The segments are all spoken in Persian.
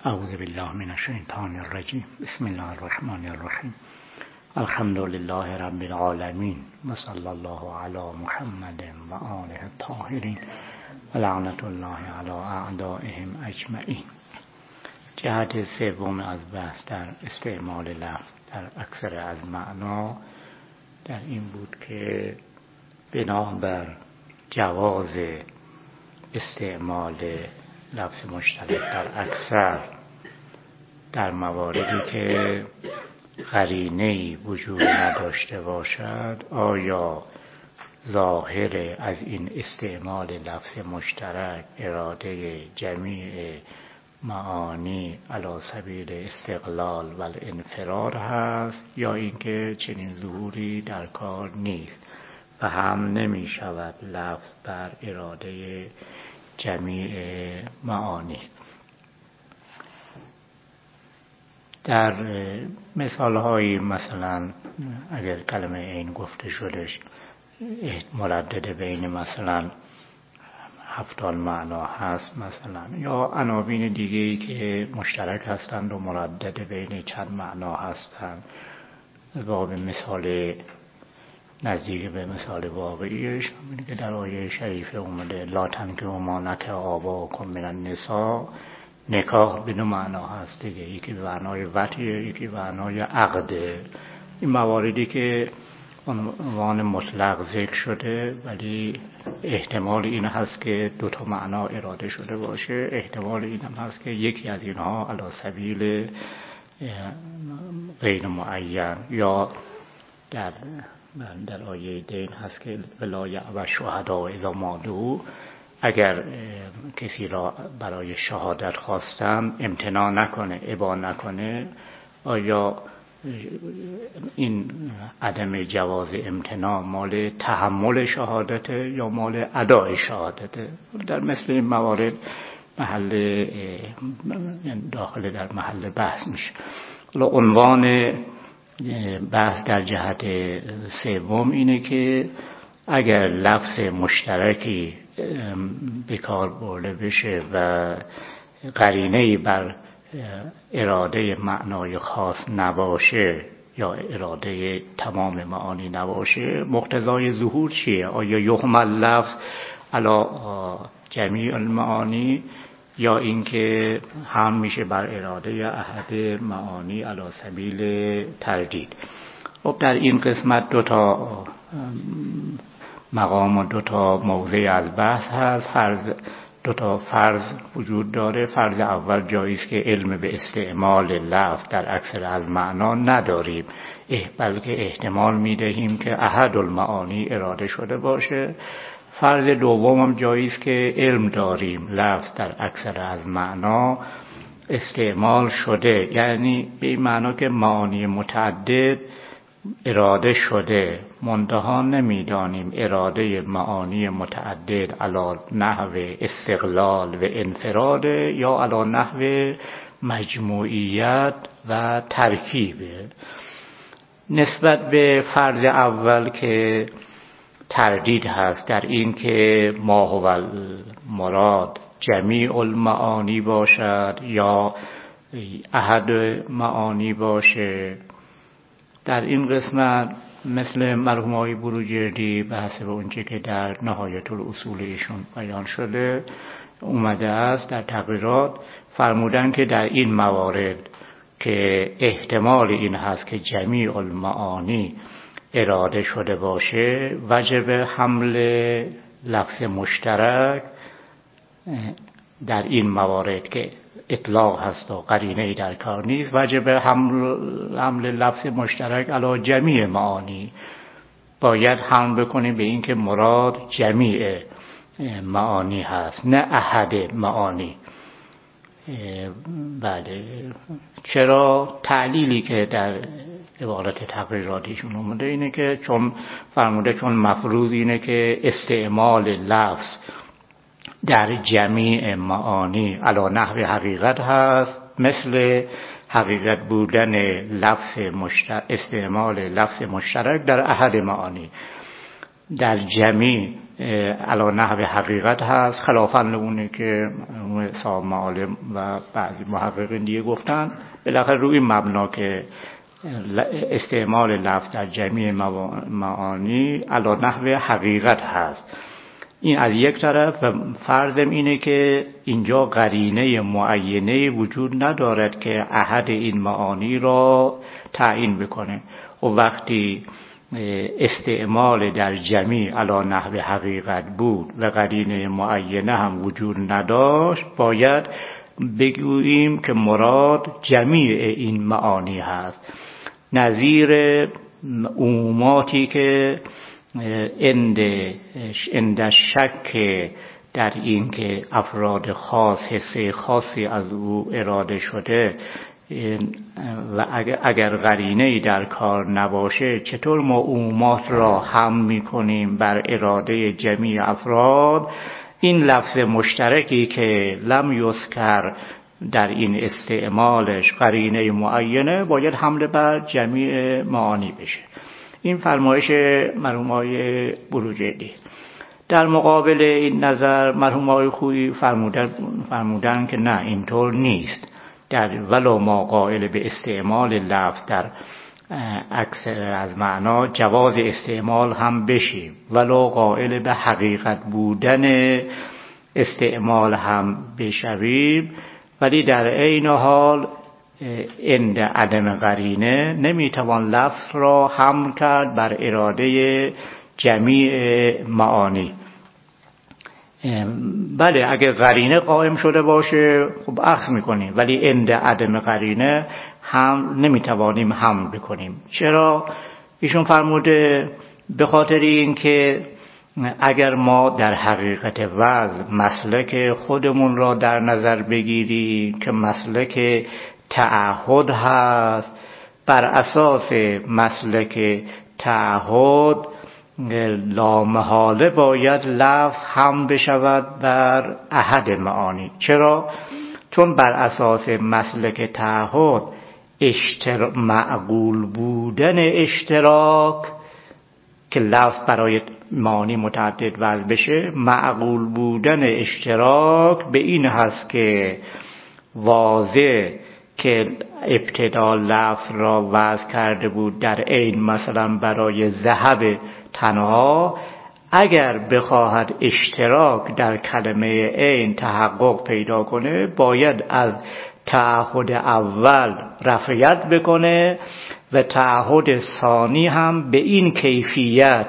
اعوذ بالله من الشیطان الرجیم. بسم الله الرحمن الرحیم. الحمد لله رب العالمین و صلی الله علی محمد و آله الطاهرین و لعنت الله علی اعدائهم اجمعین. جهت سوم از بحث در استعمال لفظ در اکثر از معنا در این بود که بنابر جواز استعمال لفظ مشترک در اکثر در مواردی که قرینه‌ای وجود نداشته باشد، آیا ظاهر از این استعمال لفظ مشترک اراده جمیع معانی علی سبیل استقلال و الانفراد هست یا اینکه چنین ظهوری در کار نیست و هم نمی شود لفظ بر اراده جمیع معانی. در مثال‌هایی مثلا اگر کلمه عین گفته شدش مردد بین مثلا 70 معنا هست مثلا، یا عناوین دیگه‌ای که مشترک هستند و مردد بین چند معنا هستند، با به مثال نزدیک به مثال واقعیش که در آیه شریفه اومده لا تنکحوا ما نکح آباؤکم من النساء، نکاح به دو معنا هست دیگه، یکی به معنای وطیه، یکی به معنای عقده. این مواردی که عنوان مطلق ذکر شده ولی احتمال این هست که دو تا معنا اراده شده باشه، احتمال این هم هست که یکی از اینها علی سبیل غیر معین، یا در آیه دین هست که ولا یأبی الشهداء اذا ما دعوا، اگر کسی را برای شهادت خواستن امتناع نکنه، ابا نکنه، آیا این عدم جواز امتناع مال تحمل شهادته یا مال ادای شهادته؟ در مثل این موارد داخل در محل بحث میشه. عنوان بحث در جهت سوم اینه که اگر لفظ مشترکی به کار برده بشه و قرینه‌ای بر اراده معنای خاص نباشه یا اراده تمام معانی نباشه، مقتضای ظهور چیه؟ آیا یحمل لفظ علی جمیع المعانی یا اینکه هم میشه بر اراده احد معانی علی سبیل تردید؟ خب در این قسمت دو تا مقام و دو تا موضع از بحث هست. دو تا فرض وجود داره. فرض اول جاییست که علم به استعمال لفظ در اکثر از معنا نداریم، بلکه احتمال میدهیم که احد المعانی اراده شده باشه. فرض دوم هم جاییست که علم داریم لفظ در اکثر از معنا استعمال شده، یعنی به این معنا که معانی متعدد اراده شده، منتها نمیدانیم اراده معانی متعدد علی نحو استقلال و انفراد یا علی نحو مجموعیت و ترکیبه. نسبت به فرض اول که تردید هست در این که ما هو المراد جمیع المعانی باشد یا احد معانی باشه، در این قسمت مثل مرحوم آقای بروجردی به حسب اونچه که در نهایت الاصول ایشون بیان شده اومده است در تقریرات، فرمودن که در این موارد که احتمال این هست که جمیع المعانی اراده شده باشه، وجب حمل لفظ مشترک در این موارد که اطلاق هست و قرینه‌ای در کار نیست، وجب حمل لفظ مشترک علی جمیع معانی، باید حمل بکنیم به این که مراد جمیع معانی هست نه احد معانی. بله. چرا؟ تعلیلی که در عبارت تقریراتیشون اومده اینه که چون فرموده چون مفروض اینه که استعمال لفظ در جمیع معانی علی نحو حقیقت هست، مثل حقیقت بودن استعمال لفظ مشترک در احد معانی. در جمیع علی نحو حقیقت هست، خلافاً اونه که صاحب معالم و بعضی محققین دیگه گفتن. بالاخره روی مبنا که استعمال لفظ در جمعی معانی علی نحو حقیقت هست. این از یک طرف. و فرضم اینه که اینجا قرینه معینه وجود ندارد که احد این معانی را تعیین بکنه. و وقتی استعمال در جمعی علی نحو حقیقت بود و قرینه معینه هم وجود نداشت، باید بگوییم که مراد جمیع این معانی هست، نظیر عموماتی که اند شک در این که افراد خاص حصه خاصی از او اراده شده و اگر قرینه‌ای در کار نباشه چطور ما عمومات را حمل می‌کنیم بر اراده جمیع افراد؟ این لفظ مشترکی که لم یذکر در این استعمالش قرینه معینه باید حمل بر جمیع معانی بشه. این فرمایش مرحوم آقای بروجردی. در مقابل این نظر مرحوم آقای خویی فرمودن که نه، اینطور نیست. در ولو ما قائل به استعمال لفظ در اکثر از معنا جواز استعمال هم بشیم، ولو قائل به حقیقت بودن استعمال هم بشویم، ولی در عین حال عند عدم قرینه نمیتوان لفظ را حمل کرد بر اراده جمیع معانی. بله اگه قرینه قائم شده باشه خب اخذ میکنیم، ولی عند عدم قرینه هم نمیتوانیم حمل بکنیم. چرا؟ ایشون فرموده به خاطر این که اگر ما در حقیقت وضع مسلک خودمون را در نظر بگیریم که مسلک تعهد هست، بر اساس مسلک تعهد لامحاله باید لفظ هم بشود بر احد معانی. چرا؟ چون بر اساس مسلک تعهد معقول بودن اشتراک که لفظ برای معانی متعدد وضع بشه، معقول بودن اشتراک به این هست که واضح که ابتدا لفظ را وضع کرده بود در عین، مثلا برای ذهب تنها، اگر بخواهد اشتراک در کلمه عین تحقق پیدا کنه باید از تعهد اول رفعیت بکنه و تعهد ثانی هم به این کیفیت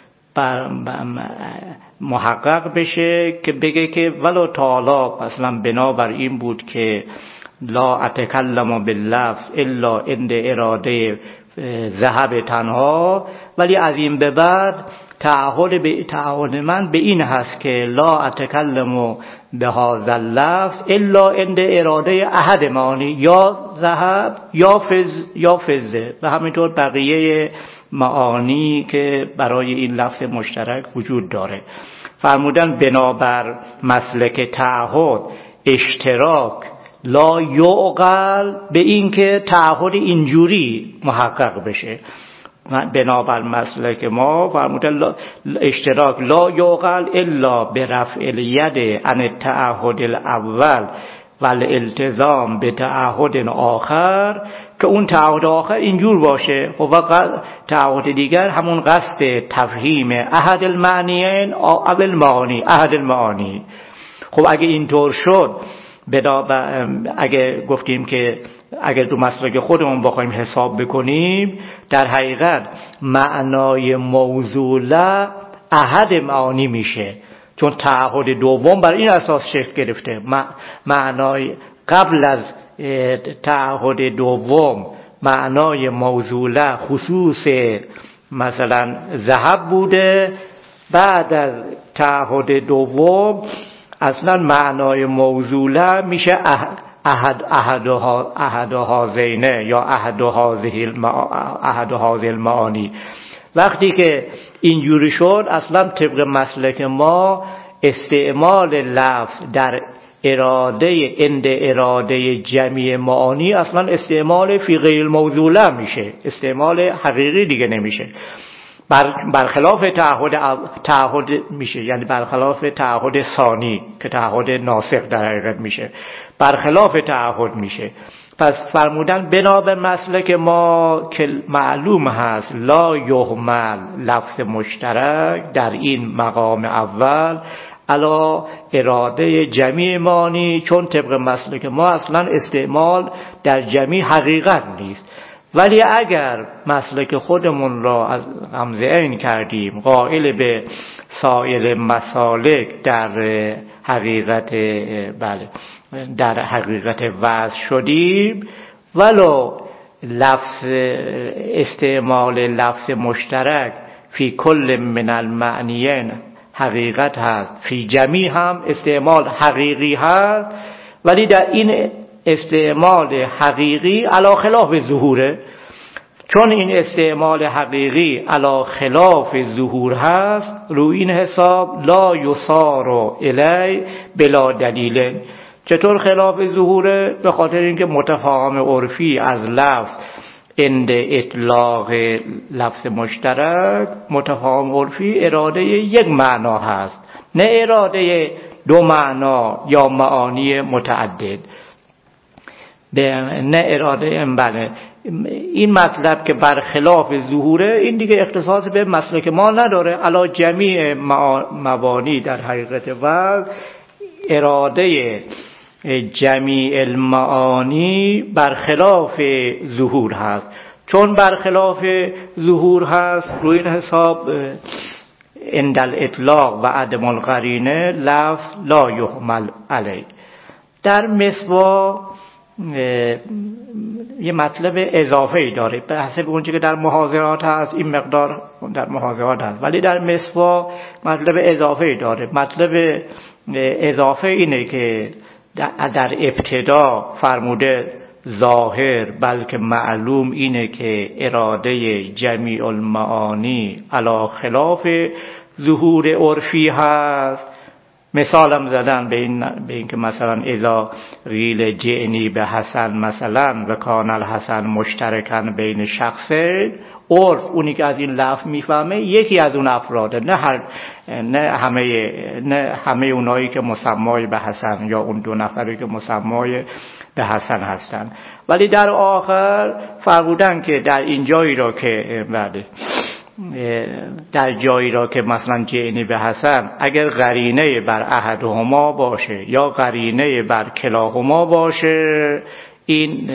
محقق بشه که بگه که ولو تعالی مثلا بنابر این بود که لا اتکلم باللفظ الا عند اراده ذهب تنها، ولی از این به بعد تعهد من به این هست که لا اتکلم بهذا اللفظ الا عند اراده احد معانی، یا ذهب یا فضه، و همینطور بقیه معانی که برای این لفظ مشترک وجود داره. فرمودن بنابر مسلک تعهد اشتراک لا یعقل به این که تعهد اینجوری محقق بشه. بنابر مسلک ما فرمودن اشتراک لا یعقل الا برفع الید عن التعهد الاول والالتزام به تعهد آخر، که اون تعهد آخر اینجور باشه و تعهد دیگر همون قصد تفهیم احد المعنیین اول معانی احد المعانی. خب اگه اینطور شد، اگه گفتیم که اگر دو مسلک خودمون بخوایم حساب بکنیم، در حقیقت معنای موصوله احد معانی میشه، چون تعهد دوم بر این اساس شکل گرفته. معنای قبل از تعهد دوم معنای موصوله خصوص مثلا ذهب بوده، بعد از تعهد دوم اصلا معنای موصوله میشه احد هذینه یا احد هذه المعانی. وقتی که اینجوری شد اصلا طبق مسلک ما استعمال لفظ در اراده جمعی معانی اصلا استعمال فی غیر الموصوله میشه، استعمال حقیقی دیگه نمیشه. برخلاف تعهد میشه، یعنی برخلاف تعهد ثانی که تعهد ناسخ در حقیقت میشه، برخلاف تعهد میشه. پس فرمودن بنا به مسلک ما که معلوم هست لا یهمل لفظ مشترک در این مقام اول علی اراده جمیع مانی، چون طبق مسلک ما اصلا استعمال در جمیع حقیقت نیست. ولی اگر مسلک خودمون را از غمزه عین کردیم قائل به سایر مسالک در حقیقت در حقیقت وضع شدیم، ولو لفظ استعمال لفظ مشترک فی کل من المعنیین حقیقت هست، فی جمیع هم استعمال حقیقی هست، ولی در این استعمال حقیقی علی خلاف ظهوره. چون این استعمال حقیقی علی خلاف ظهور هست، روی این حساب لا یصار الی بلا دلیل. چطور خلاف ظهوره؟ به خاطر اینکه متفاهم عرفی از لفظ عند اطلاق لفظ مشترک، متفاهم عرفی اراده یک معنا هست، نه اراده دو معنا یا معانی متعدد، نه اراده بله. این مطلب که برخلاف ظهوره، این دیگه اختصاص به مسلک ما نداره. علی جمیع مبانی در حقیقت وضع اراده جمیع المعانی برخلاف ظهور هست. چون برخلاف ظهور هست، روی این حساب عند الاطلاق و عدم القرینه لفظ لا یحمل علی. در مسوا یه مطلب اضافه‌ای داره به حسب اونچه که در محاضرات هست، این مقدار در محاضرات هست، ولی در مسوا مطلب اضافه‌ای داره. مطلب اضافه اینه که در ابتدا فرموده ظاهر بلکه معلوم اینه که اراده جمیع المعانی علی خلاف ظهور عرفی هست. مثالم زدن به این که مثلا اذا قیل جئنی به حسن مثلا و کان الحسن مشترکن بین شخصین، عرف اونی که از این لفظ میفهمه یکی از اون افراده، نه همه اونایی که مسمای به حسن یا اون دو نفری که مسمای به حسن هستن. ولی در آخر فرمودن که در این جایی را که در جایی را که مثلا جئنی به حسن، اگر قرینه بر احدهما باشه یا قرینه بر کلاهما باشه، این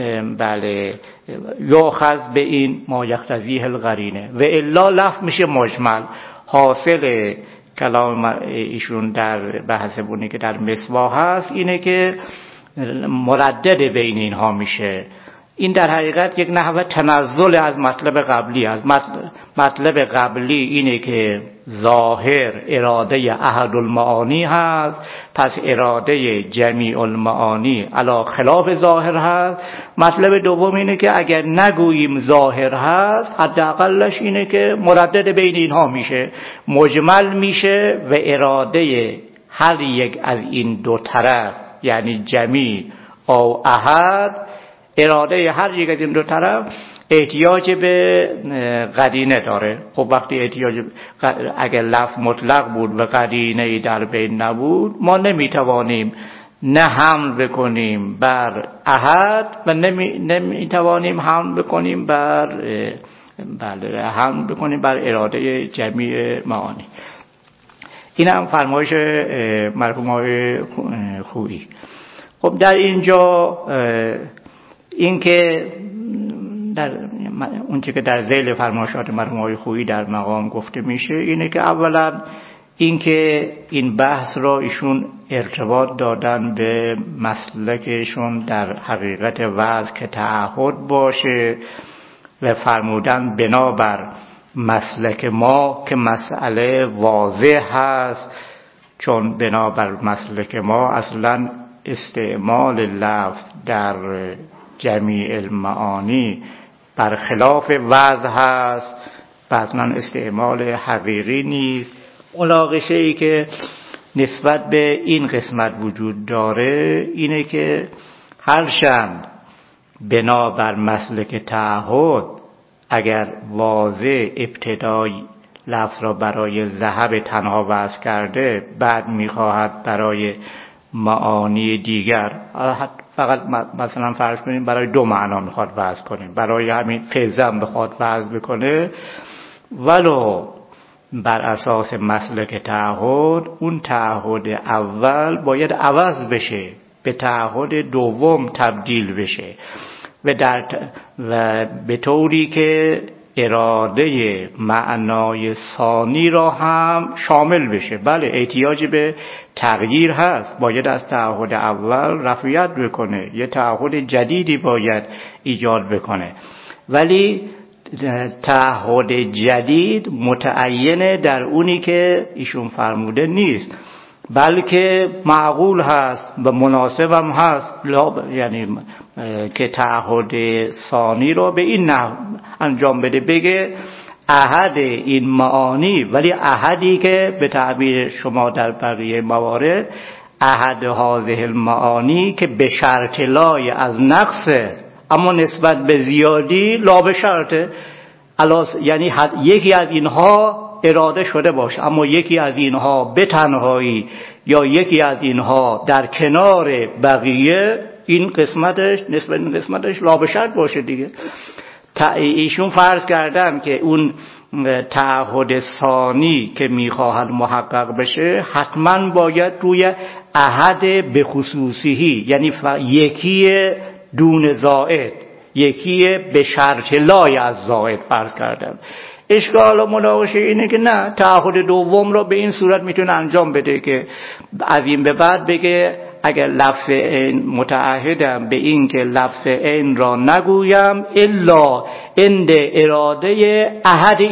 یاخذ به این ما یقتضیه القرینه و الا لفظ میشه مجمل. حاصل کلام ایشون در بحث بونی که در مسوا هست اینه که مردد بین اینها میشه. این در حقیقت یک نحو تنزل از مطلب قبلی است. مطلب قبلی اینه که ظاهر اراده احد المعانی هست، پس اراده جمیع المعانی علی خلاف ظاهر هست. مطلب دوم اینه که اگر نگوییم ظاهر هست، حداقلش اینه که مردد بین اینها میشه، مجمل میشه و اراده هر یک از این دو طرف، یعنی جمیع او احد، اراده هر یک از این دو طرف احتیاج به قرینه داره. خب وقتی اگر لفظ مطلق بود و قرینه در بین نبود، ما نمیتوانیم نه حمل بکنیم بر احد و نمیتوانیم حمل بکنیم بر اراده جمیع معانی. این هم فرمایش مرحوم آقای خویی. خب در اینجا این که در اونچه که در ذیل فرمایشات مرحوم آقای خویی در مقام گفته میشه اینه که اولا این که این بحث را ایشون ارتباط دادن به مسلکشون در حقیقت وضع که تعهد باشه و فرمودن بنابر مسلک ما که مسئله واضح هست، چون بنابر مسلک ما اصلا استعمال لفظ در جمیع المعانی برخلاف وضع هست، اصلا استعمال حقیقی نیست. مناقشه ای که نسبت به این قسمت وجود داره اینه که هرچند بنابر مسلک تعهد اگر واضح ابتدای لفظ را برای ذهب تنها وضع کرده، بعد میخواهد برای معانی دیگر، فقط مثلا فرض کنیم برای 2 معنا میخواد وضع کنه، برای همین فیضه هم بخواد وضع بکنه، ولو بر اساس مسلک تعهد، اون تعهد اول باید عوض بشه، به تعهد دوم تبدیل بشه و به طوری که اراده معنای ثانی را هم شامل بشه. بله احتیاج به تغییر هست، باید از تعهد اول رفعیت بکنه، یه تعهد جدیدی باید ایجاد بکنه، ولی تعهد جدید متعینه در اونی که ایشون فرموده نیست، بلکه معقول هست و مناسب هم هست، یعنی که تعهد ثانی رو به این نحو انجام بده، بگه احد این معانی، ولی احدی که به تعبیر شما در بقیه موارد احد هذه المعانی که به شرط لای از نقصه، اما نسبت به زیادی لا به شرطه، یعنی یکی از اینها اراده شده باشه، اما یکی از اینها به تنهایی یا یکی از اینها در کنار بقیه، این قسمتش نسبت این قسمتش لا به شرط باشه دیگه. ایشون فرض کردن که اون تعهد ثانی که میخواهد محقق بشه حتما باید روی احد به خصوصیه، یعنی یکی دون زائد، یکی به شرط لای از زائد فرض کردن. اشکال و مناقشه اینه که نه، تعهد دوم رو به این صورت میتونه انجام بده که از این به بعد بگه اگر لفظ این متعهدم به این که لفظ این را نگویم الا عند اراده احد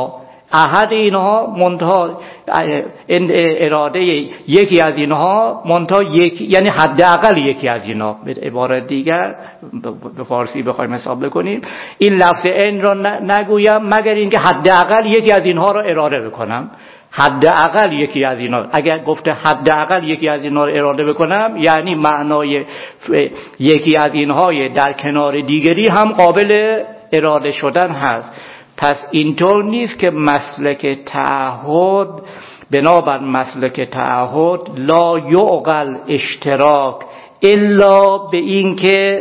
اینها منتها عند اراده یکی از اینها منتها یعنی حداقل یکی از اینها. به عبارت دیگر به فارسی بخوایم حساب بکنیم، این لفظ این را نگویم مگر اینکه حداقل یکی از اینها را اراده بکنم. حداقل یکی از اینا، اگر گفته حداقل یکی از اینا رو اراده بکنم، یعنی معنای یکی از اینهای در کنار دیگری هم قابل اراده شدن هست. پس اینطور نیست که مسلک تعهد، بنابر مسلک تعهد لا یعقل اشتراک الا به این که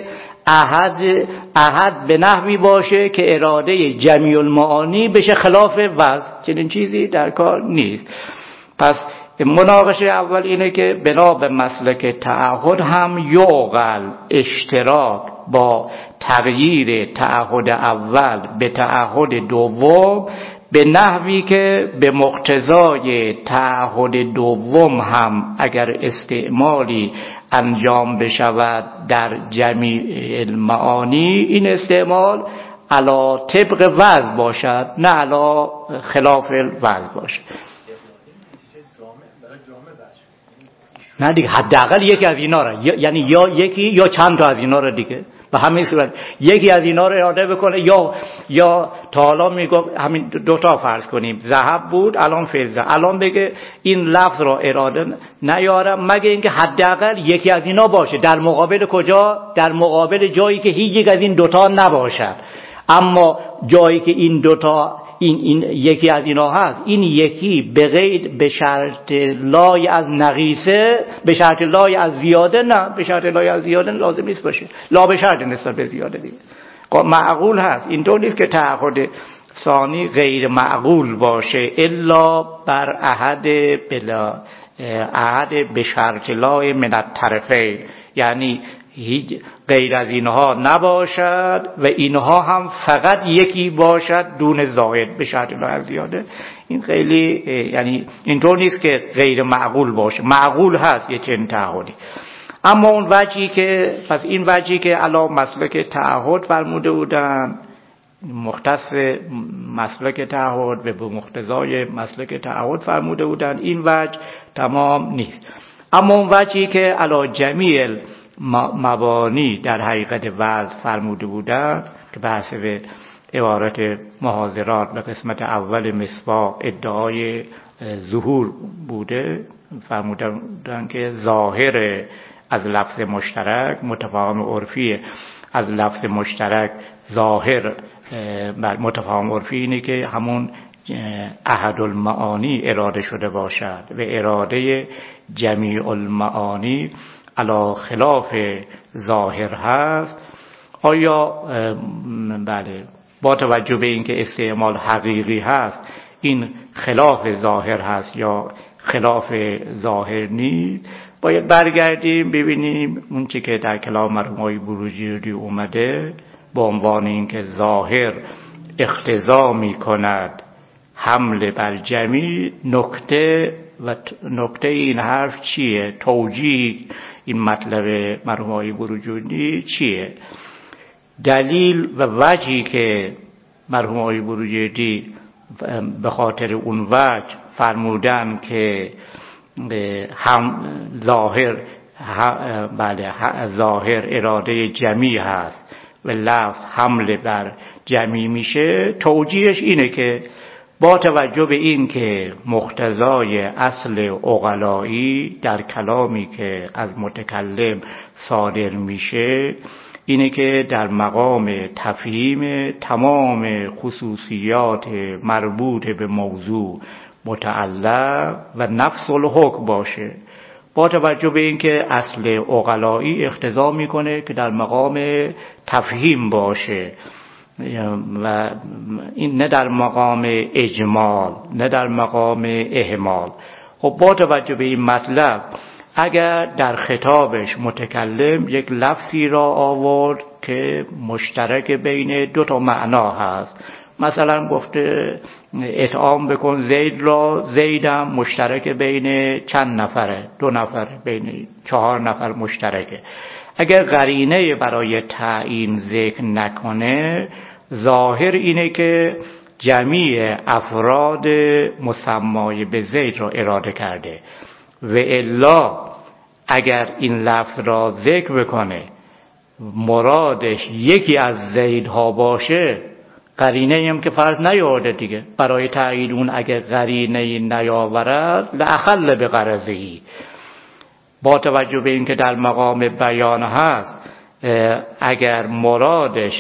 احد به نحوی باشه که اراده جمیع المعانی بشه خلاف وضع، چنین چیزی در کار نیست. پس مناقشه اول اینه که بنا به مسلک تعهد هم یعقل اشتراک با تغییر تعهد اول به تعهد دوم به نحوی که به مقتضای تعهد دوم هم اگر استعمالی انجام بشود در جمیع المعانی، این استعمال علا طبق وضع باشد نه علا خلاف وضع باشد. نه دیگه، حداقل یکی از اینا را، یعنی یا یکی یا چند تا از اینا را دیگه، به همین صورت یکی از اینا رو اراده بکنه، یا تا حالا میگفت همین 2 تا فرض کنیم، ذهب بود الان فضه، الان بگه این لفظ را اراده نیارم مگه اینکه حداقل یکی از اینا باشه. در مقابل کجا؟ در مقابل جایی که هیچ یک از این 2 تا نباشد، اما جایی که این 2 تا این یکی از اینا هست، این یکی به غیر به شرط لای از نقیصه، به شرط لای از زیاده، نه به شرط لای از زیاده لازم نیست باشه، لا به شرط نسبت به زیاده دیگه معقول هست. اینطور نیست که تعهد ثانی غیر معقول باشه الا بر احد به شرط لای من الطرفین، یعنی هیچ غیر از اینها نباشد و اینها هم فقط یکی باشد دون زائد به شرط لا زیاده. این خیلی یعنی اینطور نیست که غیر معقول باشه، معقول هست یه چنین تعهدی. اما اون وجهی که پس این وجهی که علا مسلک تعهد فرموده بودن، مختص مسلک تعهد و به مقتضای مسلک تعهد فرموده بودن، این وجه تمام نیست. اما اون وجهی که علا جمیع مبانی در حقیقت وضع فرموده بودن که بحث به عبارت محاضرات به قسمت اول مصباح ادعای ظهور بوده، فرموده بودن که ظاهر از لفظ مشترک متفاهم عرفی از لفظ مشترک ظاهر متفاهم عرفی اینه که همون احد المعانی اراده شده باشد و اراده جمیع المعانی علی خلاف ظاهر هست، آیا بله با توجه به اینکه استعمال حقیقی هست این خلاف ظاهر هست یا خلاف ظاهر نیست؟ باید برگردیم ببینیم اون چی که در کلام مرحوم آقای بروجردی اومده با عنوان اینکه ظاهر اقتضا می کند حمله بر جمیع. نکته این حرف چیه؟ توجیه این مطلب مرحوم آقای بروجردی چیه؟ دلیل و وجهی که مرحوم آقای بروجردی به خاطر اون وجه فرمودن که هم ظاهر اراده جمیع هست و لفظ حمله بر جمیع میشه، توجیهش اینه که با توجه به این که مقتضای اصل عقلایی در کلامی که از متکلم صادر میشه اینه که در مقام تفهیم تمام خصوصیات مربوط به موضوع متعلق و نفس الحکم باشه. با توجه به اینکه اصل عقلایی اقتضا میکنه که در مقام تفهیم باشه و این نه در مقام اجمال نه در مقام اهمال. خب با توجه به این مطلب اگر در خطابش متکلم یک لفظی را آورد که مشترک بین دو تا معنا هست، مثلا گفته اطعام بکن زید را، زیدم مشترک بین چند نفره، 2 نفر، بین 4 نفر مشترکه، اگر قرینه برای تعیین ذکر نکنه ظاهر اینه که جمیع افراد مسمای به زید را اراده کرده و الا اگر این لفظ را ذکر بکنه مرادش یکی از زیدها باشه قرینه هم که فرض نیاورده دیگه، برای تعیین اون اگر قرینه نیاورد لأخل به غرضه‌ای. با توجه به اینکه در مقام بیان هست اگر مرادش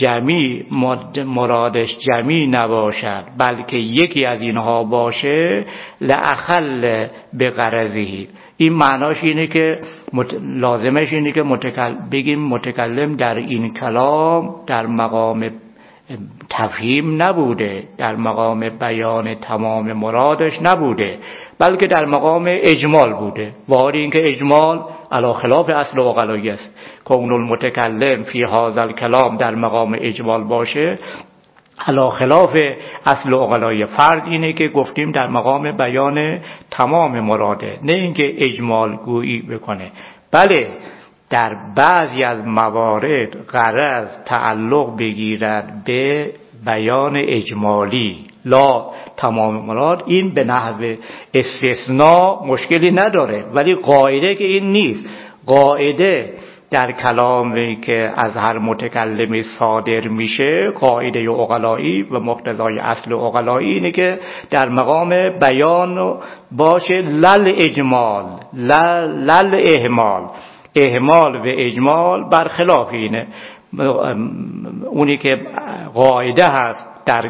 جمیع نباشد بلکه یکی از اینها باشه لأخل به غرضه‌ای. این معناش اینه که لازمش اینه که بگیم متکلم در این کلام در مقام تفهیم نبوده، در مقام بیان تمام مرادش نبوده، بلکه در مقام اجمال بوده. واری این که اجمال علی خلاف اصل عقلایی است. کون المتکلم فی هذا الکلام در مقام اجمال باشه علی خلاف اصل عقلایی. فرض اینه که گفتیم در مقام بیان تمام مراده، نه اینکه اجمال گویی بکنه. بله در بعضی از موارد غرض تعلق بگیرد به بیان اجمالی لا تمام مراد، این به نحو استثناء مشکلی نداره، ولی قاعده که این نیست. قاعده در کلامی که از هر متکلمی صادر میشه قاعده عقلایی و مقتضای اصل عقلایی اینه که در مقام بیان باشه لل اجمال لل اهمال. اهمال و اجمال برخلاف اینه. اونی که قاعده هست در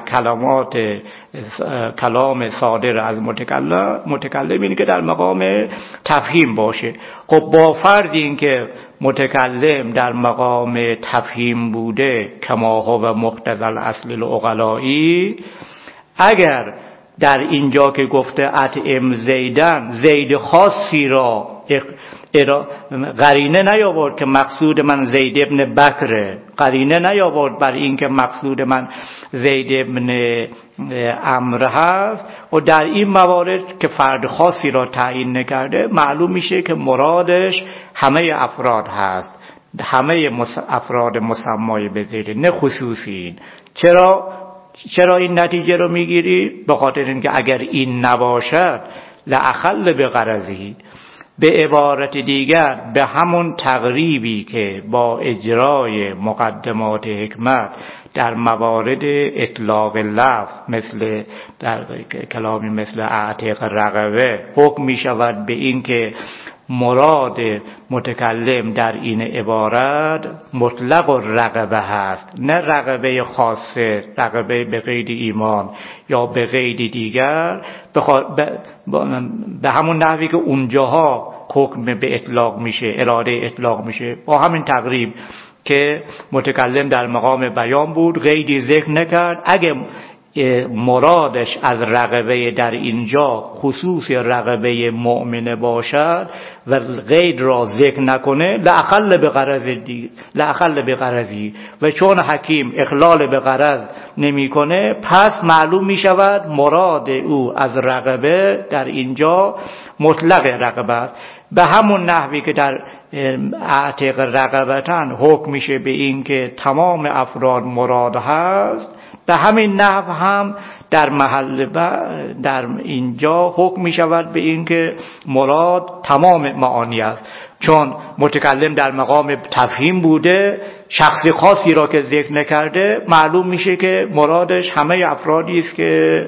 کلام صادر از متکلم اینه که در مقام تفهیم باشه. خب با فرض این که متکلم در مقام تفهیم بوده کما هو مقتضی الاصل العقلایی، اگر در اینجا که گفته اطعم زیدن زید خاصی را قرینه نیاورد که مقصود من زید ابن بکره، قرینه نیاورد بر این که مقصود من زید ابن عمر هست، و در این موارد که فرد خاصی را تعیین نکرده معلوم میشه که مرادش همه افراد هست، همه افراد مسمای به زید، نه خصوصی. چرا این نتیجه رو میگیری؟ به خاطر اینکه اگر این نباشد لأخل به غرضی. به عبارت دیگر به همون تقریبی که با اجرای مقدمات حکمت در موارد اطلاق لفظ مثل در کلامی مثل اعتق رقبه حکم می شود به این که مراد متکلم در این عبارت مطلق الرغبه هست، نه رغبه خاصه، رغبه به قید ایمان یا به قید دیگر، به همون نحوی که اونجاها حکم به اطلاق میشه، اراده اطلاق میشه، با همین تقریب که متکلم در مقام بیان بود، قیدی ذکر نکرد. اگه مرادش از رغبه در اینجا خصوص رغبه مؤمنه باشد و قید را ذکر نکنه، لأخل به غرضی، و چون حکیم اخلال به غرض نمیکنه، پس معلوم می شود مراد او از رغبه در اینجا مطلق رغبه است. به همون نحوی که در اعتق رغبتن حکم میشه به این که تمام افراد مراد هست، به همین نحو هم در اینجا حکم می شود به این که مراد تمام معانی است. چون متکلم در مقام تفهیم بوده، شخصی خاصی را که ذکر نکرده، معلوم میشه که مرادش همه افرادی است که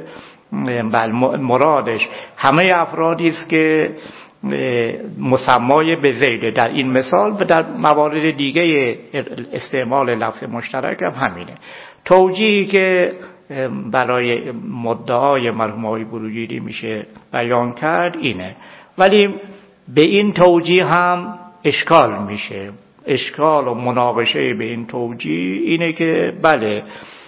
مسمای به زیده در این مثال و در موارد دیگه استعمال لفظ مشترک هم همینه. توجیهی که برای مدعای مرحوم آقای بروجردی میشه بیان کرد اینه، ولی به این توجیه هم اشکال میشه. اشکال و مناقشه به این توجیه اینه که بله،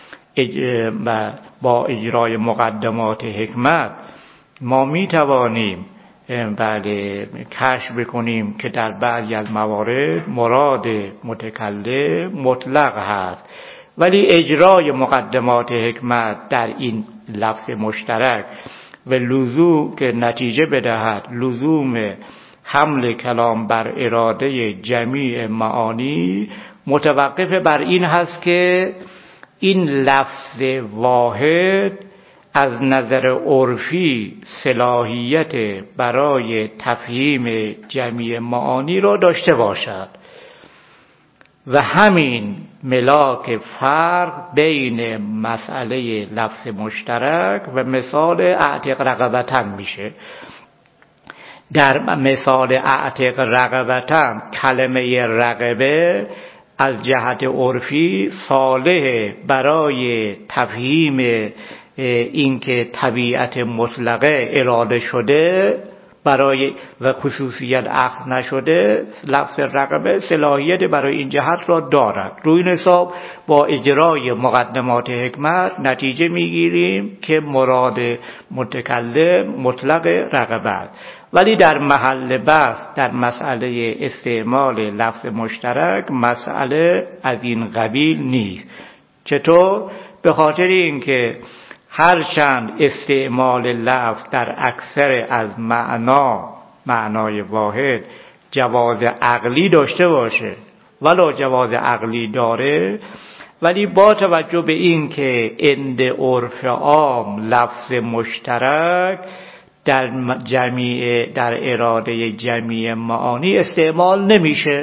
با اجرای مقدمات حکمت ما میتوانیم بله کشف بکنیم که در بعضی از موارد مراد متکلم مطلق هست، ولی اجرای مقدمات حکمت در این لفظ مشترک و لزوم که نتیجه بدهد لزوم حمل کلام بر اراده جمیع معانی، متوقف بر این هست که این لفظ واحد از نظر عرفی صلاحیت برای تفهیم جمیع معانی را داشته باشد و همین ملاک فرق بین مسئله لفظ مشترک و مثال اعتق رغبتن میشه. در مثال اعتق رغبتن کلمه رغبه از جهت عرفی صالح برای تفهیم اینکه طبیعت مطلقه اراده شده برای و خصوصیت اخذ نشده، لفظ رغبه صلاحیت برای این جهت را دارد. روی این حساب با اجرای مقدمات حکمت نتیجه میگیریم که مراد متکلم مطلق رغبه است، ولی در محل بحث در مسئله استعمال لفظ مشترک مسئله از این قبیل نیست. چطور؟ به خاطر اینکه هرچند استعمال لفظ در اکثر از معنای واحد جواز عقلی داشته باشه، ولو جواز عقلی داره، ولی با توجه به این که عند عرف عام لفظ مشترک در اراده جمیع معانی استعمال نمیشه،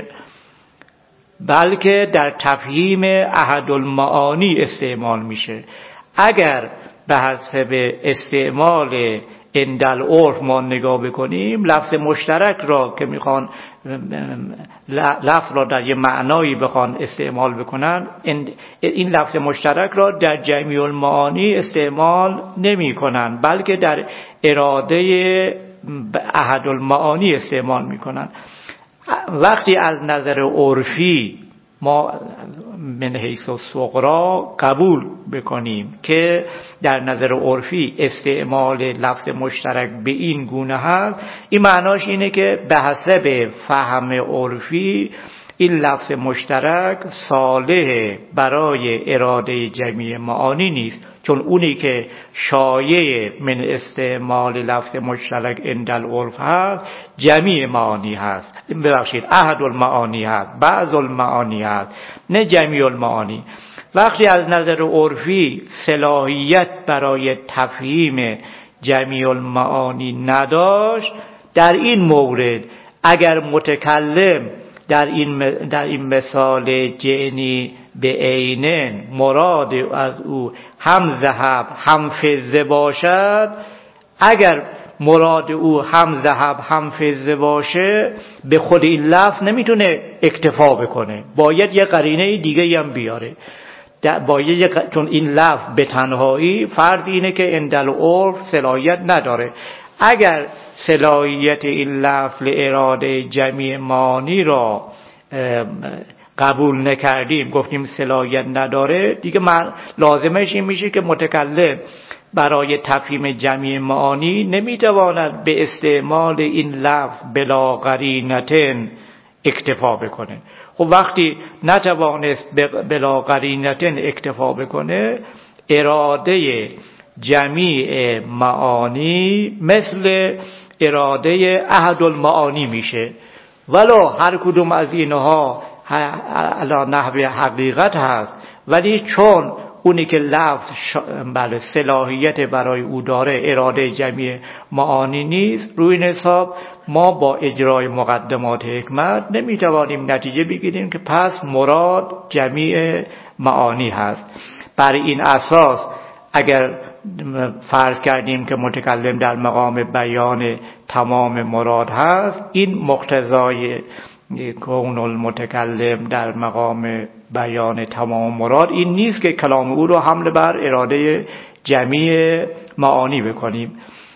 بلکه در تفهیم احد المعانی استعمال میشه. اگر به حسب استعمال اندل عرف ما نگاه بکنیم، لفظ مشترک را که میخوان لفظ را در یه معنایی بخوان استعمال بکنن، این لفظ مشترک را در جمیع المعانی استعمال نمی کنن، بلکه در اراده احد المعانی استعمال می کنن. وقتی از نظر عرفی ما من حیث الصغری قبول بکنیم که در نظر عرفی استعمال لفظ مشترک به این گونه هست، این معناش اینه که به حسب فهم عرفی این لفظ مشترک صالح برای اراده جمیع معانی نیست، چون اونی که شایع من استعمال لفظ مشترک اندل عرف هست جمیع معانی هست، ببخشید احد المعانی هست، بعض المعانی هست، نه جمیع المعانی. وقتی از نظر عرفی صلاحیت برای تفهیم جمیع المعانی نداشت، در این مورد اگر متکلم در این مثال جعنی به عینن مراد از او هم ذهب هم فضه باشد، اگر مراد او هم ذهب هم فضه باشه به خود این لفظ نمیتونه اکتفا بکنه، باید یه قرینه دیگه هم بیاره. چون این لفظ به تنهایی فرض اینه که اندل عرف صلاحیت نداره. اگر صلاحیت این لفظ اراده جمعی معانی را قبول نکردیم، گفتیم صلاحیت نداره، دیگه لازمش این میشه که متکلم برای تفهیم جمعی معانی نمیتواند به استعمال این لفظ بلا قرینتن اکتفا بکنه. خب وقتی نتوانست بلا قرینتن اکتفا بکنه، اراده جمیع معانی مثل اراده احد المعانی میشه، ولو هر کدوم از اینها علی نحو حقیقت هست، ولی چون اونی که لفظ بله صلاحیت برای او داره اراده جمعی معانی نیست، روی این حساب ما با اجرای مقدمات حکمت نمیتوانیم نتیجه بگیریم که پس مراد جمیع معانی هست. بر این اساس اگر فرض کردیم که متکلم در مقام بیان تمام مراد هست، این مقتضای کون المتکلم در مقام بیان تمام مراد این نیست که کلام او رو حمل بر اراده جمیع معانی بکنیم،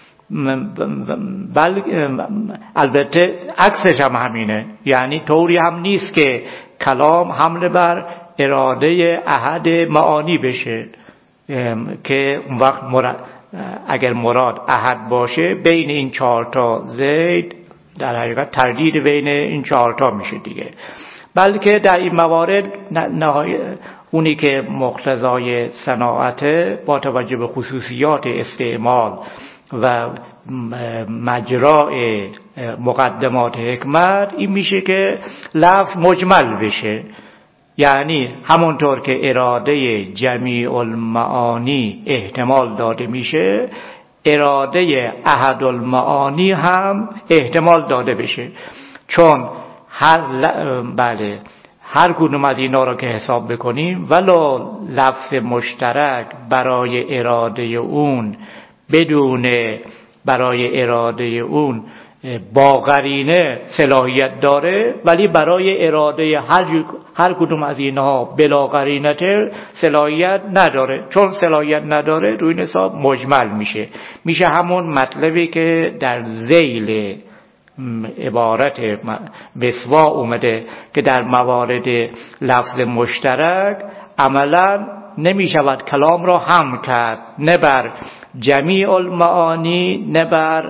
البته عکسش هم همینه، یعنی طوری هم نیست که کلام حمل بر اراده احد معانی بشه که اون وقت اگر مراد احد باشه بین این چهارتا زید در حقیقت تردید بین این چهارتا میشه دیگه. بلکه در این موارد اونی که مقتضای صناعته با توجه به خصوصیات استعمال و مجرای مقدمات حکمت این میشه که لفظ مجمل بشه، یعنی همونطور که اراده جمیع المعانی احتمال داده میشه، اراده احد المعانی هم احتمال داده بشه. چون هر کدوم از اینا رو که حساب بکنیم ولو لفظ مشترک برای اراده اون بدون برای اراده اون با قرینه صلاحیت داره، ولی برای اراده هر کدوم از اینها بلا قرینه صلاحیت نداره. چون صلاحیت نداره روی این حساب مجمل میشه همون مطلبی که در ذیل عبارت بسوا اومده که در موارد لفظ مشترک عملا نمی شود کلام را حمل کرد، نه بر جمیع المعانی نه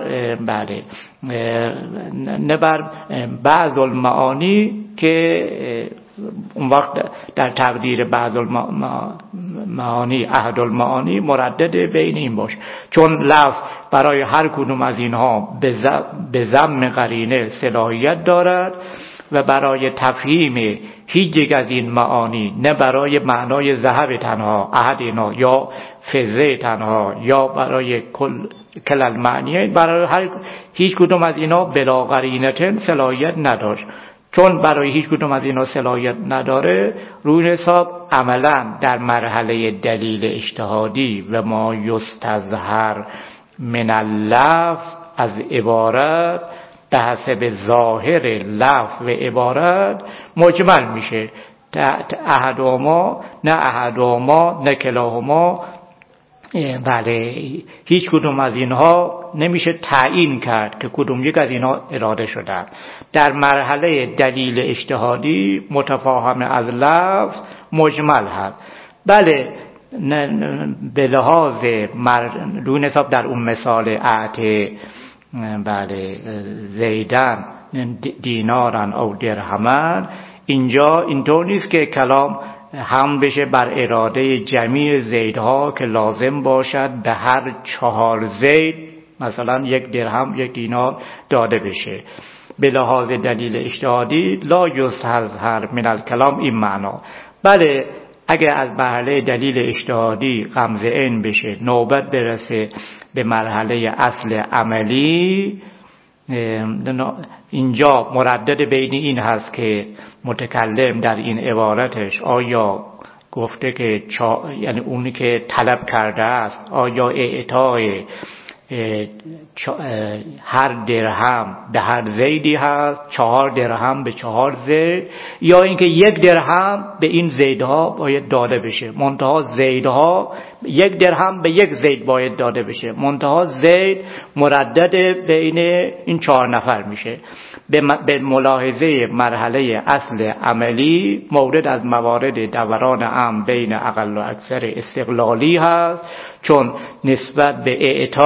بر بعض المعانی که اون وقت در تقدیر بعض المعانی احد المعانی مردد بین این باشه. چون لفظ برای هر کدوم از اینها به ضم قرینه صلاحیت دارد و برای تفهیم هیچ یک از این معانی، نه برای معنای ذهب تنها احد اینا یا فضه تنها یا برای کل المعنی، برای هیچ کدوم از اینا بلا قرینه صلاحیت نداشت. چون برای هیچ کدوم از اینا صلاحیت نداره، روی حساب عملا در مرحله دلیل اجتهادی و ما یستظهر من اللفظ از عبارت به حسب ظاهر لفظ و عبارت مجمل میشه. احدهما نه احدهما نه کلاهما، بله هیچ کدوم از اینها نمیشه تعیین کرد که کدوم یک از اینها اراده شدن. در مرحله دلیل اجتهادی متفاهم از لفظ مجمل هست. بله به لحاظ دون حساب در اون مثال اعطی بله زیدن دینارن او درهمن، اینجا اینطور نیست که کلام هم بشه بر اراده جمیع زیدها که لازم باشد به هر 4 زید مثلا 1 درهم 1 دینار داده بشه. به لحاظ دلیل اجتهادی لا یستظهر من الکلام این معنا. بله اگر از مرحله دلیل اجتهادی غمزه این بشه نوبت برسه به مرحله اصل عملی، اینجا مردد بین این هست که متکلم در این عبارتش آیا گفته که یعنی اونی که طلب کرده است آیا اعطای هر درهم به هر زیدی هست، 4 درهم به 4 زید، یا اینکه 1 درهم به این زیدها باید داده بشه، منتها زیدها 1 درهم به 1 زید باید داده بشه، منتها زید مردد بین این 4 نفر میشه. به ملاحظه مرحله اصل عملی مورد از موارد دوران امر بین اقل و اکثر استقلالی هست، چون نسبت به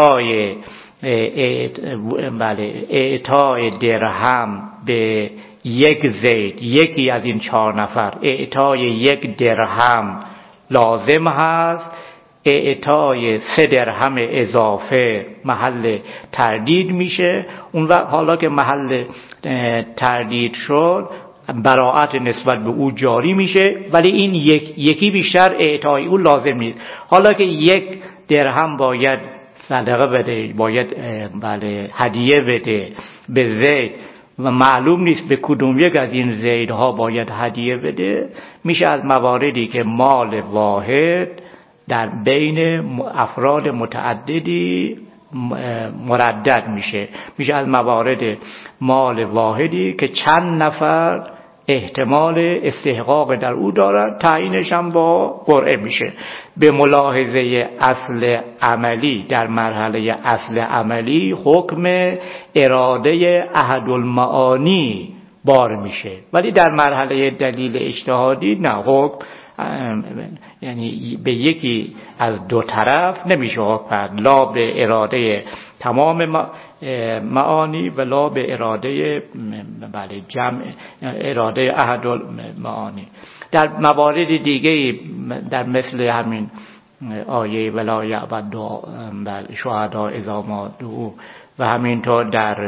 اعطای درهم به 1 زید، یکی از این 4 نفر اعطای 1 درهم لازم هست، اعطای 3 درهم اضافه محل تردید میشه. اون وقت حالا که محل تردید شد براءت نسبت به او جاری میشه، ولی این یکی بیشتر اعطای او لازم نیست. حالا که 1 درهم باید صدقه بده، باید هدیه بده به زید و معلوم نیست به کدوم یک از این زیدها باید هدیه بده، میشه از مواردی که مال واحد در بین افراد متعددی مردد میشه از موارد مال واحدی که چند نفر احتمال استحقاق در او دارد، تعیینش هم با قرعه میشه. به ملاحظه اصل عملی، در مرحله اصل عملی حکم اراده احدالمعانی بار میشه، ولی در مرحله دلیل اجتهادی نه، حکم یعنی به یکی از دو طرف نمیشه حکم، لا به اراده تمام معانی و لا به اراده جمع اراده احد المعانی. در موارد دیگه در مثل همین آیه ولا یعبد شهدا اذا ما دعوا و همینطور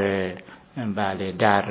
در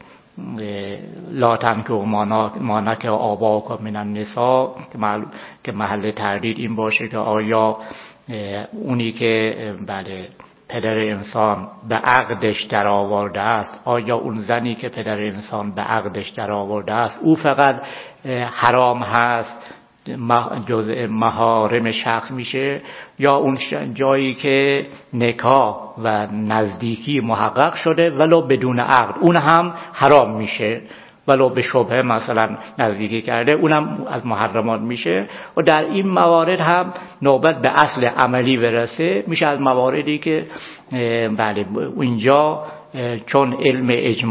لا تنکحوا ما نکح آباؤکم من النساء که محل تردید این باشه که آیا اونی که پدر انسان به عقدش در آورده است، آیا اون زنی که پدر انسان به عقدش در آورده است او فقط حرام هست، جزء محارم شخص میشه، یا اون جایی که نکاح و نزدیکی محقق شده ولو بدون عقد اون هم حرام میشه، ولو به شبهه مثلا نزدیکی کرده اونم از محرمات میشه. و در این موارد هم نوبت به اصل عملی برسه میشه از مواردی که اینجا چون علم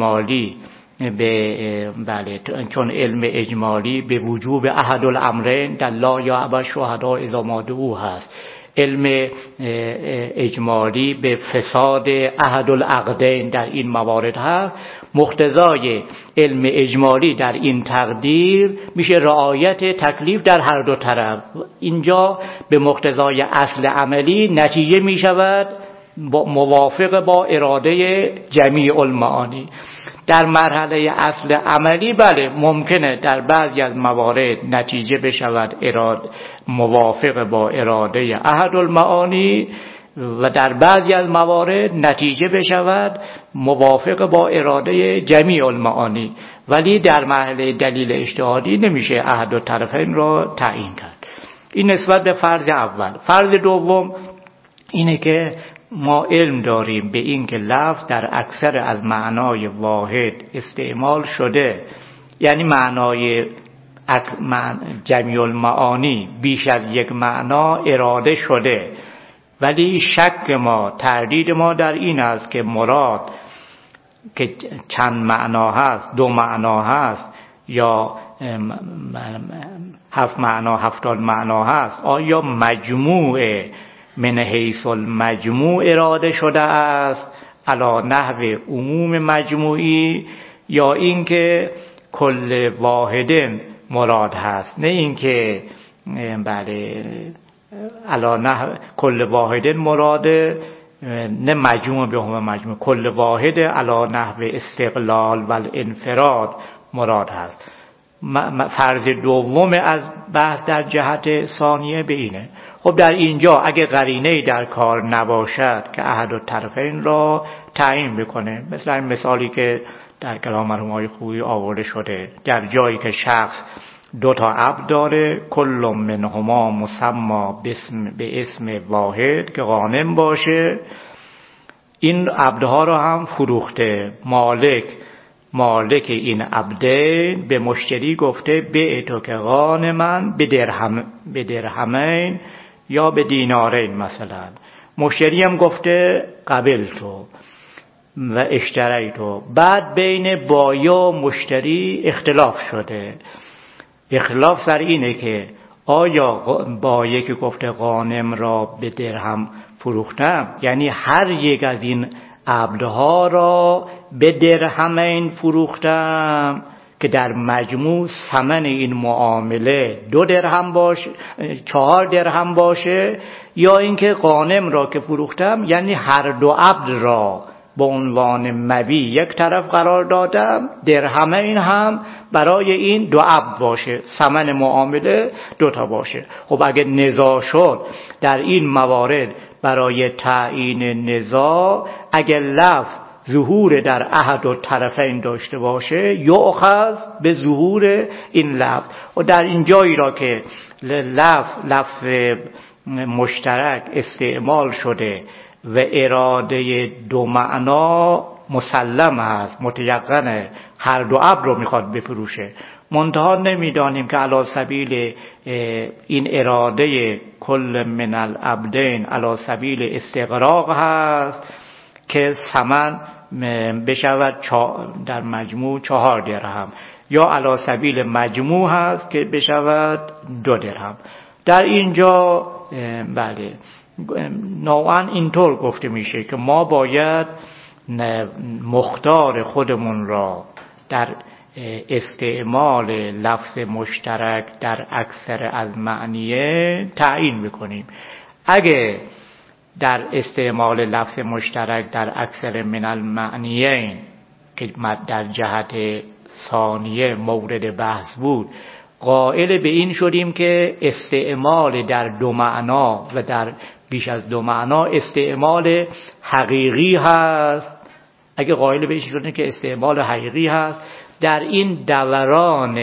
اجمالی به وجوب احد الامرین در لا یعبد شهدا اذا ما دعوا هست، علم اجمالی به فساد احد العقدین در این موارد هست، مقتضای علم اجمالی در این تقدیر میشه رعایت تکلیف در هر دو طرف. اینجا به مقتضای اصل عملی نتیجه میشود موافق با اراده جمیع المعانی. در مرحله اصل عملی ممکنه در بعضی از موارد نتیجه بشود موافق با اراده احد المعانی و در بعضی از موارد نتیجه بشود موافق با اراده جمیع المعانی، ولی در مرحله دلیل اجتهادی نمیشه احد الطرفین را تعیین کرد. این نسبت به فرض اول. فرض دوم اینه که ما علم داریم به این که لفظ در اکثر از معنای واحد استعمال شده، یعنی معنای جمیع المعانی بیش از یک معنا اراده شده، ولی شک ما، تردید ما در این است که مراد که چند معنا هست، 2 معنا هست یا 7 معنا 70 معنا هست، آیا مجموع من حیث المجموع اراده شده است علی نحو عموم مجموعی، یا اینکه کل واحد مراد هست، نه اینکه علی نحو کل واحد مراده، نه مجموع به هم مجموع، کل واحد علی نحو استقلال و الانفراد مراد هست. فرض دوم از بحث در جهت ثانیه به اینه. خب در اینجا اگه قرینه‌ای در کار نباشد که احد الطرفین را تعیین بکنه، مثل این مثالی که در کلام مرحوم آقای خویی آورده شده، در جایی که شخص 2 تا عبد داره، کل منهما مسما به اسم واحد که غانم باشه، این عبدها رو هم فروخته. مالک این عبدین به مشتری گفته بعتو که غانما به درهمین یا به دینارین مثلا. مشتری هم گفته قبلتو و اشتریتو. بعد بین بایع و مشتری اختلاف شده. اختلاف سر اینه که آیا بایع که گفته غانم را به درهم فروختم، یعنی هر یک از این عبدها را به درهمین فروختم که در مجموع ثمن این معامله 2 درهم باشه، 4 درهم باشه، یا اینکه غانم را که فروختم یعنی هر دو عبد را به عنوان مبی یک طرف قرار دادم، درهمین هم برای این 2 عبد باشه، ثمن معامله 2 تا باشه. خب اگه نزاع شد در این موارد برای تعیین نزاع، اگه لفظ ظهور در احد و طرفین داشته باشه یؤخذ به ظهور این لفظ. و در این جایی را که لفظ مشترک استعمال شده و اراده 2 معنا مسلم است، متیقنه، هر 2 عبد رو میخواد بفروشه، منتها نمیدانیم که علی سبیل این اراده کل من العبدین علی سبیل استغراق هست که ثمن بشود در مجموع 4 درهم، یا علی سبیل مجموع هست که بشود 2 درهم. در اینجا بله نوعا اینطور گفته میشه که ما باید مختار خودمون را در استعمال لفظ مشترک در اکثر المعنیه تعیین بکنیم. اگه در استعمال لفظ مشترک در اکثر من المعنیین که در جهت ثانیه مورد بحث بود قائل به این شدیم که استعمال در 2 معنا و در بیش از 2 معنا استعمال حقیقی هست، اگه قائل به این شدیم که استعمال حقیقی هست، در این دوران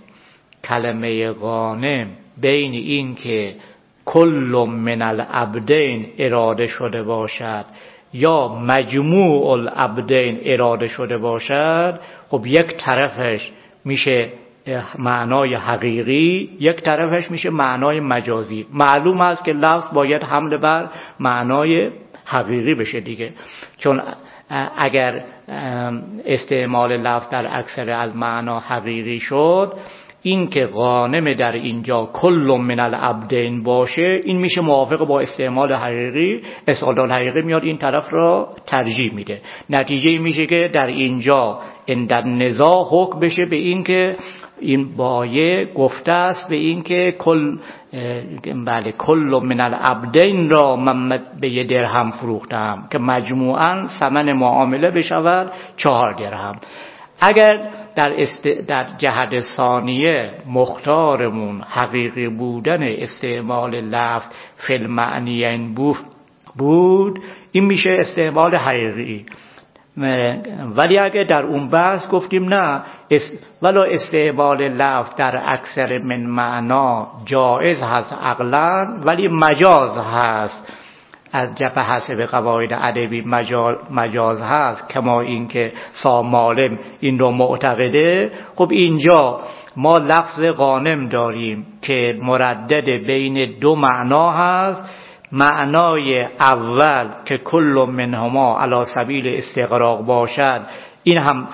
کلمه غانم بین این که کل من العبدین اراده شده باشد یا مجموع العبدین اراده شده باشد، خب یک طرفش میشه معنای حقیقی، یک طرفش میشه معنای مجازی. معلوم است که لفظ باید حمل بر معنای حقیقی بشه دیگه، چون اگر استعمال لفظ در اکثر از معنا حقیقی شد، این که غانم در اینجا کل من العبدین باشه این میشه موافق با استعمال حقیقی. استعمال حقیقی میاد این طرف را ترجیح میده، نتیجه میشه که در اینجا در نزاع حکم بشه به این که این بایع گفته است به این که کل من العبدین را من به 1 درهم فروختم که مجموعاً ثمن معامله بشود 4 درهم. اگر در جهت ثانیه مختارمون حقیقی بودن استعمال لفظ فی المعنیین بود، این میشه استعمال حقیقی. ولی اگه در اون بحث گفتیم نه ولو استعمال لفظ در اکثر من معنا جایز هست عقلاً، ولی مجاز هست از جبه حسب قواعد ادبی مجاز هست، کما این که سامالم این رو معتقده. خب اینجا ما لفظ غانم داریم که مردد بین 2 معنا هست. معنای اول که کل منهما علی سبیل استغراق باشد این هم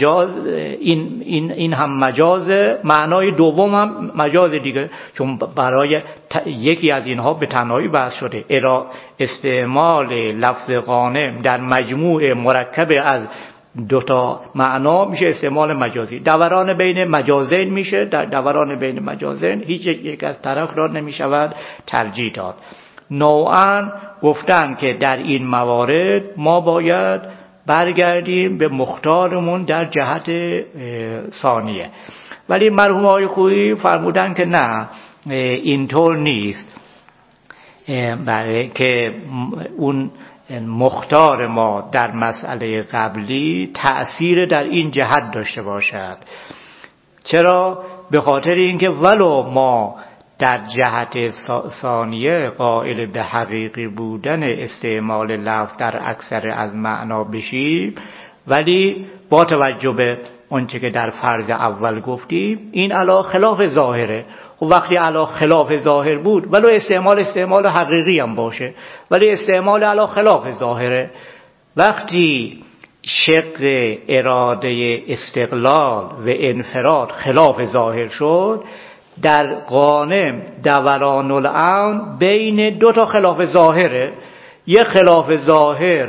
مجاز، معنای دوم هم مجاز دیگه، چون برای یکی از اینها به تنهایی بحث شده. استعمال لفظ غانم در مجموع مرکب از 2 تا معنا میشه استعمال مجازی. دوران بین مجازین میشه، در دوران بین مجازین هیچ یک از طرف را نمیشود ترجیح داد. نوعاً گفتن که در این موارد ما باید برگردیم به مختارمون در جهت ثانیه. ولی مرحوم آقای خویی فرمودن که نه اینطور نیست، برای که اون مختار ما در مسئله قبلی تأثیر در این جهت داشته باشد. چرا؟ به خاطر اینکه ولو ما در جهت ثانیه قائل به حقیقی بودن استعمال لفظ در اکثر از معنا بشیم، ولی با توجه به اونچه که در فرض اول گفتیم این علا خلاف ظاهره. و وقتی علا خلاف ظاهر بود ولو استعمال حقیقی هم باشه، ولی استعمال علا خلاف ظاهره. وقتی شق اراده استقلال و انفراد خلاف ظاهر شد، در قانم دوران الامر بین دو تا خلاف ظاهره. یه خلاف ظاهر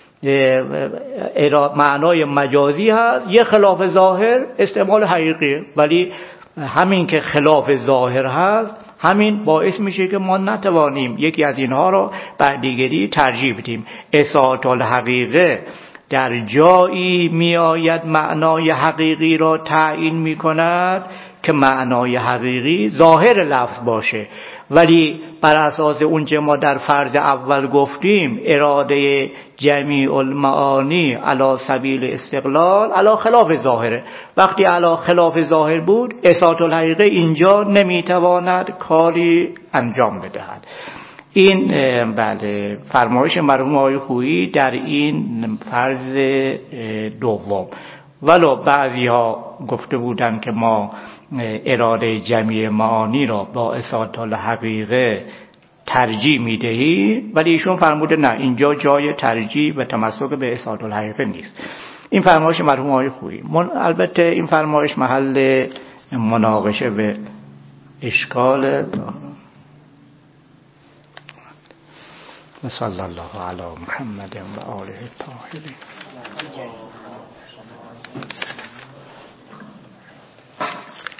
معنای مجازی هست، یه خلاف ظاهر استعمال حقیقی. ولی همین که خلاف ظاهر هست همین باعث میشه که ما نتوانیم یکی از اینها رو بر دیگری ترجیح بدیم. اصالت الحقیقه در جایی میآید معنای حقیقی را تعیین میکند که معنای حقیقی ظاهر لفظ باشه، ولی بر اساس اونچه ما در فرض اول گفتیم اراده جمیع المعانی علی سبیل استقلال علی خلاف ظاهره. وقتی علی خلاف ظاهر بود اصالت الحقیقه اینجا نمیتواند کاری انجام بدهد. این بله فرمایش مرحوم آقای خویی در این فرض دوم. ولو بعضی ها گفته بودند که ما اراده جمیع معانی را با اصالت الحقیقه ترجیح میدهیم، ولی ایشون فرموده نه، اینجا جای ترجیح و تمسک به اصالت الحقیقه نیست. این فرمایش مرحوم آقای خویی. البته این فرمایش محل مناقشه به اشکال. صلی الله علی محمد و آله الطاهرین.